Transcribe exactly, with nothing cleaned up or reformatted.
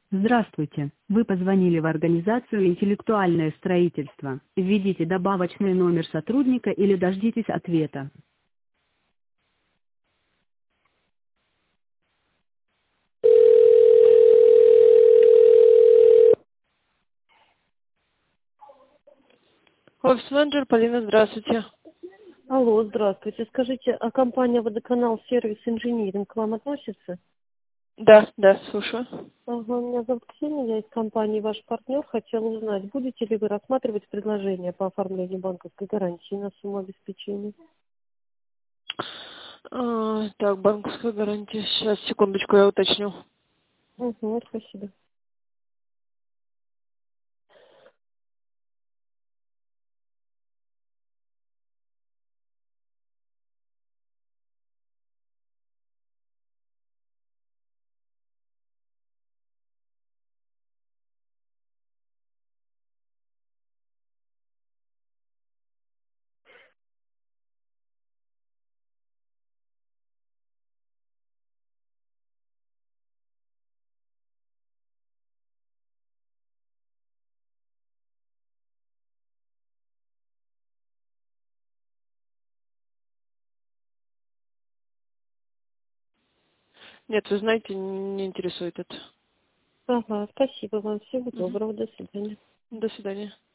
Здравствуйте. Вы позвонили в организацию «Интеллектуальное строительство». Введите добавочный номер сотрудника или дождитесь ответа. Офис-менеджер Полина, здравствуйте. Алло, здравствуйте. Скажите, а компания «Водоканал Сервис Инжиниринг» к вам относится? Да, да, слушаю. Ага, меня зовут Ксения, я из компании «Ваш партнер». Хотела узнать, будете ли вы рассматривать предложение по оформлению банковской гарантии на сумму обеспечения? А, так, банковская гарантия. Сейчас, секундочку, я уточню. Угу, спасибо. Нет, вы знаете, не интересует это. Ага, спасибо вам. Всего Мгм. доброго. До свидания. До свидания.